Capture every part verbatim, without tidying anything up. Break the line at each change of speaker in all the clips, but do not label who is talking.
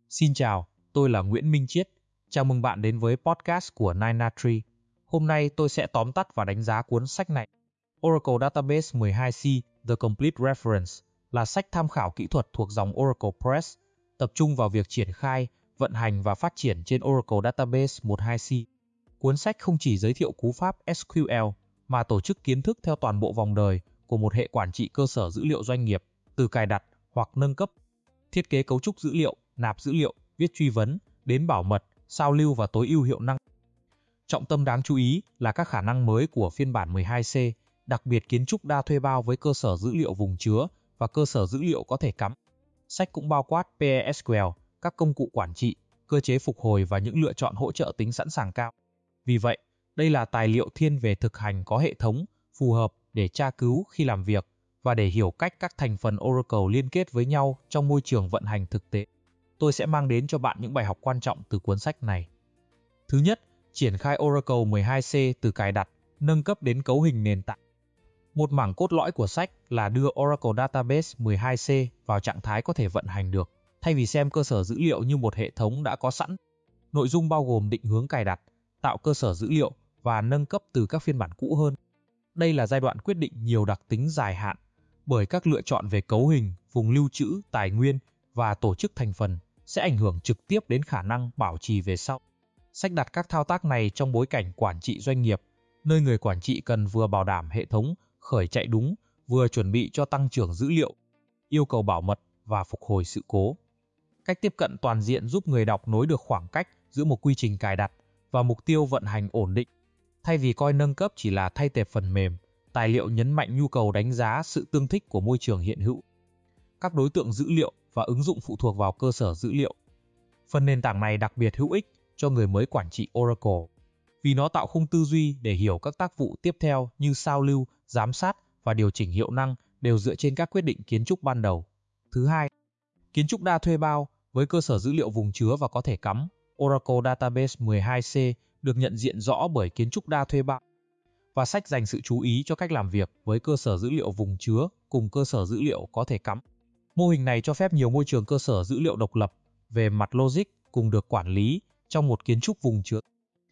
Xin chào, tôi là Nguyễn Minh Chiết. Chào mừng bạn đến với podcast của Nine Nine Tree. Hôm nay tôi sẽ tóm tắt và đánh giá cuốn sách này. Oracle Database mười hai C The Complete Reference là sách tham khảo kỹ thuật thuộc dòng Oracle Press, tập trung vào việc triển khai, vận hành và phát triển trên Oracle Database mười hai C. Cuốn sách không chỉ giới thiệu cú pháp ét quy lờ mà tổ chức kiến thức theo toàn bộ vòng đời của một hệ quản trị cơ sở dữ liệu doanh nghiệp, từ cài đặt hoặc nâng cấp, thiết kế cấu trúc dữ liệu, nạp dữ liệu, viết truy vấn, đến bảo mật, sao lưu và tối ưu hiệu năng. Trọng tâm đáng chú ý là các khả năng mới của phiên bản mười hai C, đặc biệt kiến trúc đa thuê bao với cơ sở dữ liệu vùng chứa và cơ sở dữ liệu có thể cắm. Sách cũng bao quát pê e ét quy lờ, các công cụ quản trị, cơ chế phục hồi và những lựa chọn hỗ trợ tính sẵn sàng cao. Vì vậy, đây là tài liệu thiên về thực hành có hệ thống, phù hợp để tra cứu khi làm việc và để hiểu cách các thành phần Oracle liên kết với nhau trong môi trường vận hành thực tế. Tôi sẽ mang đến cho bạn những bài học quan trọng từ cuốn sách này. Thứ nhất, triển khai Oracle mười hai C từ cài đặt, nâng cấp đến cấu hình nền tảng. Một mảng cốt lõi của sách là đưa Oracle Database mười hai C vào trạng thái có thể vận hành được, thay vì xem cơ sở dữ liệu như một hệ thống đã có sẵn. Nội dung bao gồm định hướng cài đặt, tạo cơ sở dữ liệu và nâng cấp từ các phiên bản cũ hơn. Đây là giai đoạn quyết định nhiều đặc tính dài hạn, bởi các lựa chọn về cấu hình, vùng lưu trữ, tài nguyên và tổ chức thành phần sẽ ảnh hưởng trực tiếp đến khả năng bảo trì về sau. Sách đặt các thao tác này trong bối cảnh quản trị doanh nghiệp, nơi người quản trị cần vừa bảo đảm hệ thống khởi chạy đúng, vừa chuẩn bị cho tăng trưởng dữ liệu, yêu cầu bảo mật và phục hồi sự cố. Cách tiếp cận toàn diện giúp người đọc nối được khoảng cách giữa một quy trình cài đặt và mục tiêu vận hành ổn định. Thay vì coi nâng cấp chỉ là thay tệp phần mềm, tài liệu nhấn mạnh nhu cầu đánh giá sự tương thích của môi trường hiện hữu, các đối tượng dữ liệu và ứng dụng phụ thuộc vào cơ sở dữ liệu. Phần nền tảng này đặc biệt hữu ích cho người mới quản trị Oracle, vì nó tạo khung tư duy để hiểu các tác vụ tiếp theo như sao lưu, giám sát và điều chỉnh hiệu năng đều dựa trên các quyết định kiến trúc ban đầu. Thứ hai, kiến trúc đa thuê bao với cơ sở dữ liệu vùng chứa và có thể cắm. Oracle Database mười hai C được nhận diện rõ bởi kiến trúc đa thuê bao, và sách dành sự chú ý cho cách làm việc với cơ sở dữ liệu vùng chứa cùng cơ sở dữ liệu có thể cắm. Mô hình này cho phép nhiều môi trường cơ sở dữ liệu độc lập về mặt logic cùng được quản lý trong một kiến trúc vùng chứa.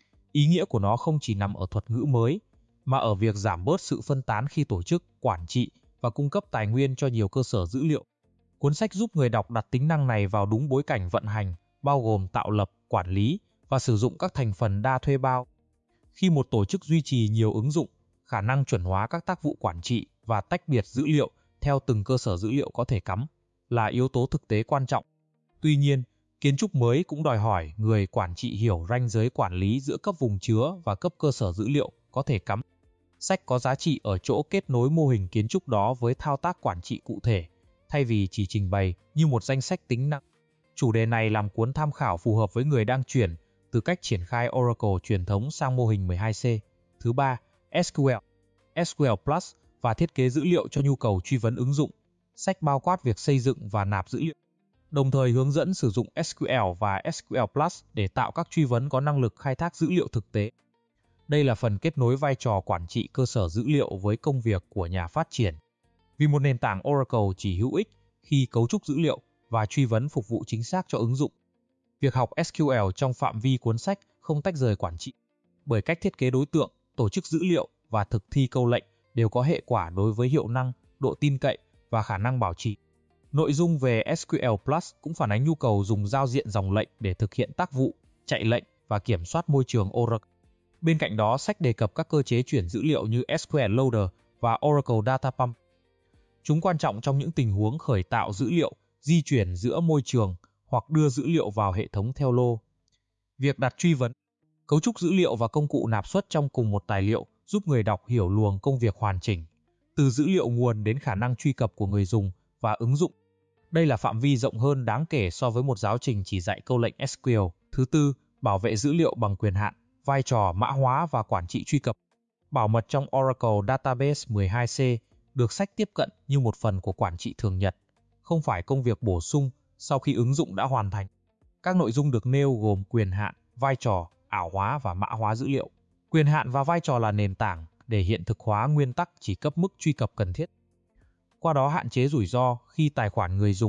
Ý nghĩa của nó không chỉ nằm ở thuật ngữ mới, mà ở việc giảm bớt sự phân tán khi tổ chức, quản trị và cung cấp tài nguyên cho nhiều cơ sở dữ liệu. Cuốn sách giúp người đọc đặt tính năng này vào đúng bối cảnh vận hành, bao gồm tạo lập, quản lý và sử dụng các thành phần đa thuê bao. Khi một tổ chức duy trì nhiều ứng dụng, khả năng chuẩn hóa các tác vụ quản trị và tách biệt dữ liệu theo từng cơ sở dữ liệu có thể cắm là yếu tố thực tế quan trọng. Tuy nhiên, kiến trúc mới cũng đòi hỏi người quản trị hiểu ranh giới quản lý giữa cấp vùng chứa và cấp cơ sở dữ liệu có thể cắm. Sách có giá trị ở chỗ kết nối mô hình kiến trúc đó với thao tác quản trị cụ thể, thay vì chỉ trình bày như một danh sách tính năng. Chủ đề này làm cuốn tham khảo phù hợp với người đang chuyển từ cách triển khai Oracle truyền thống sang mô hình mười hai C. Thứ ba, ét quy lờ, ét quy lờ Plus và thiết kế dữ liệu cho nhu cầu truy vấn ứng dụng. Sách bao quát việc xây dựng và nạp dữ liệu, đồng thời hướng dẫn sử dụng ét quy lờ và ét quy lờ Plus để tạo các truy vấn có năng lực khai thác dữ liệu thực tế. Đây là phần kết nối vai trò quản trị cơ sở dữ liệu với công việc của nhà phát triển, vì một nền tảng Oracle chỉ hữu ích khi cấu trúc dữ liệu và truy vấn phục vụ chính xác cho ứng dụng. Việc học ét quy lờ trong phạm vi cuốn sách không tách rời quản trị, bởi cách thiết kế đối tượng, tổ chức dữ liệu và thực thi câu lệnh đều có hệ quả đối với hiệu năng, độ tin cậy và khả năng bảo trì. Nội dung về ét quy lờ Plus cũng phản ánh nhu cầu dùng giao diện dòng lệnh để thực hiện tác vụ, chạy lệnh và kiểm soát môi trường Oracle. Bên cạnh đó, sách đề cập các cơ chế chuyển dữ liệu như ét quy lờ Loader và Oracle Data Pump. Chúng quan trọng trong những tình huống khởi tạo dữ liệu, di chuyển giữa môi trường hoặc đưa dữ liệu vào hệ thống theo lô. Việc đặt truy vấn, cấu trúc dữ liệu và công cụ nạp xuất trong cùng một tài liệu giúp người đọc hiểu luồng công việc hoàn chỉnh, từ dữ liệu nguồn đến khả năng truy cập của người dùng và ứng dụng. Đây là phạm vi rộng hơn đáng kể so với một giáo trình chỉ dạy câu lệnh ét quy lờ. Thứ tư, bảo vệ dữ liệu bằng quyền hạn, vai trò mã hóa và quản trị truy cập. Bảo mật trong Oracle Database mười hai C được sách tiếp cận như một phần của quản trị thường nhật, không phải công việc bổ sung sau khi ứng dụng đã hoàn thành. Các nội dung được nêu gồm quyền hạn, vai trò, ảo hóa và mã hóa dữ liệu. Quyền hạn và vai trò là nền tảng để hiện thực hóa nguyên tắc chỉ cấp mức truy cập cần thiết, qua đó hạn chế rủi ro khi tài khoản người dùng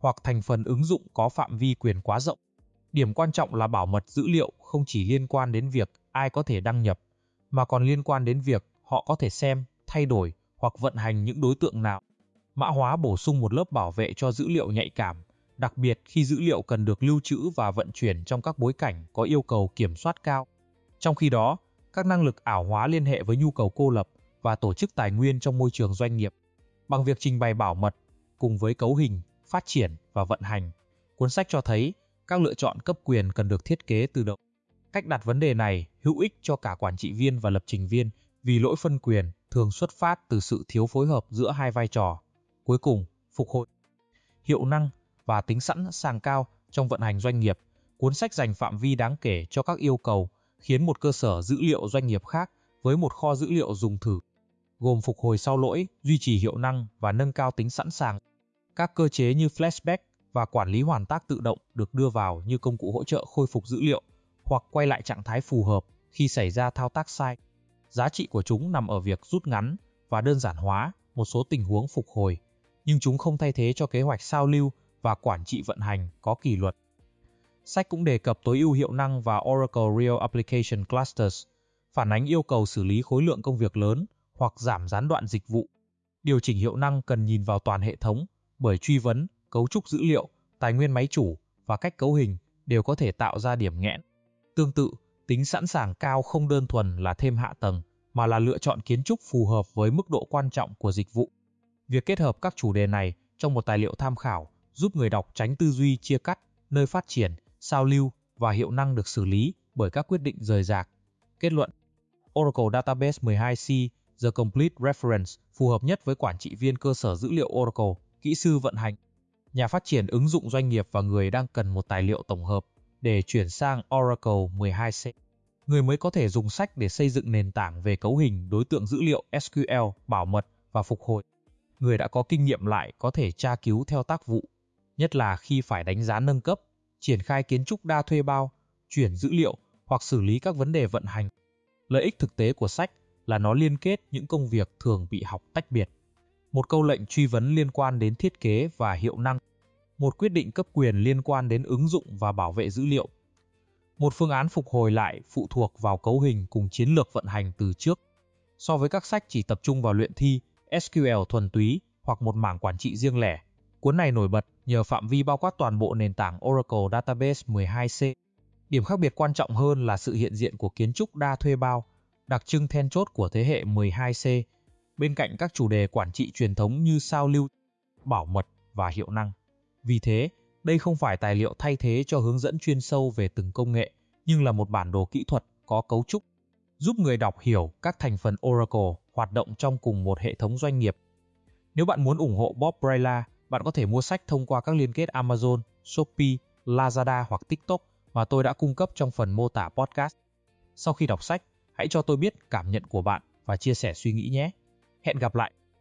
hoặc thành phần ứng dụng có phạm vi quyền quá rộng. Điểm quan trọng là bảo mật dữ liệu không chỉ liên quan đến việc ai có thể đăng nhập, mà còn liên quan đến việc họ có thể xem, thay đổi hoặc vận hành những đối tượng nào. Mã hóa bổ sung một lớp bảo vệ cho dữ liệu nhạy cảm, đặc biệt khi dữ liệu cần được lưu trữ và vận chuyển trong các bối cảnh có yêu cầu kiểm soát cao. Trong khi đó, các năng lực ảo hóa liên hệ với nhu cầu cô lập và tổ chức tài nguyên trong môi trường doanh nghiệp. Bằng việc trình bày bảo mật, cùng với cấu hình, phát triển và vận hành, cuốn sách cho thấy các lựa chọn cấp quyền cần được thiết kế tự động. Cách đặt vấn đề này hữu ích cho cả quản trị viên và lập trình viên vì lỗi phân quyền thường xuất phát từ sự thiếu phối hợp giữa hai vai trò. Cuối cùng, phục hồi, hiệu năng và tính sẵn sàng cao trong vận hành doanh nghiệp. Cuốn sách dành phạm vi đáng kể cho các yêu cầu khiến một cơ sở dữ liệu doanh nghiệp khác với một kho dữ liệu dùng thử, gồm phục hồi sau lỗi, duy trì hiệu năng và nâng cao tính sẵn sàng. Các cơ chế như flashback và quản lý hoàn tác tự động được đưa vào như công cụ hỗ trợ khôi phục dữ liệu hoặc quay lại trạng thái phù hợp khi xảy ra thao tác sai. Giá trị của chúng nằm ở việc rút ngắn và đơn giản hóa một số tình huống phục hồi, nhưng chúng không thay thế cho kế hoạch sao lưu và quản trị vận hành có kỷ luật. Sách cũng đề cập tối ưu hiệu năng và Oracle Real Application Clusters, phản ánh yêu cầu xử lý khối lượng công việc lớn hoặc giảm gián đoạn dịch vụ. Điều chỉnh hiệu năng cần nhìn vào toàn hệ thống, bởi truy vấn, cấu trúc dữ liệu, tài nguyên máy chủ và cách cấu hình đều có thể tạo ra điểm nghẽn. Tương tự, tính sẵn sàng cao không đơn thuần là thêm hạ tầng, mà là lựa chọn kiến trúc phù hợp với mức độ quan trọng của dịch vụ. Việc kết hợp các chủ đề này trong một tài liệu tham khảo giúp người đọc tránh tư duy chia cắt, nơi phát triển, sao lưu và hiệu năng được xử lý bởi các quyết định rời rạc. Kết luận: Oracle Database mười hai C The Complete Reference phù hợp nhất với quản trị viên cơ sở dữ liệu Oracle, kỹ sư vận hành, nhà phát triển ứng dụng doanh nghiệp và người đang cần một tài liệu tổng hợp để chuyển sang Oracle mười hai C. Người mới có thể dùng sách để xây dựng nền tảng về cấu hình đối tượng dữ liệu ét quy lờ, bảo mật và phục hồi. Người đã có kinh nghiệm lại có thể tra cứu theo tác vụ, nhất là khi phải đánh giá nâng cấp, triển khai kiến trúc đa thuê bao, chuyển dữ liệu hoặc xử lý các vấn đề vận hành. Lợi ích thực tế của sách là nó liên kết những công việc thường bị học tách biệt. Một câu lệnh truy vấn liên quan đến thiết kế và hiệu năng. Một quyết định cấp quyền liên quan đến ứng dụng và bảo vệ dữ liệu. Một phương án phục hồi lại phụ thuộc vào cấu hình cùng chiến lược vận hành từ trước. So với các sách chỉ tập trung vào luyện thi, ét quy lờ thuần túy hoặc một mảng quản trị riêng lẻ, cuốn này nổi bật nhờ phạm vi bao quát toàn bộ nền tảng Oracle Database mười hai C. Điểm khác biệt quan trọng hơn là sự hiện diện của kiến trúc đa thuê bao, đặc trưng then chốt của thế hệ mười hai C, bên cạnh các chủ đề quản trị truyền thống như sao lưu, bảo mật và hiệu năng. Vì thế, đây không phải tài liệu thay thế cho hướng dẫn chuyên sâu về từng công nghệ, nhưng là một bản đồ kỹ thuật có cấu trúc, giúp người đọc hiểu các thành phần Oracle hoạt động trong cùng một hệ thống doanh nghiệp. Nếu bạn muốn ủng hộ Bob Braila, bạn có thể mua sách thông qua các liên kết Amazon, Shopee, Lazada hoặc TikTok mà tôi đã cung cấp trong phần mô tả podcast. Sau khi đọc sách, hãy cho tôi biết cảm nhận của bạn và chia sẻ suy nghĩ nhé. Hẹn gặp lại!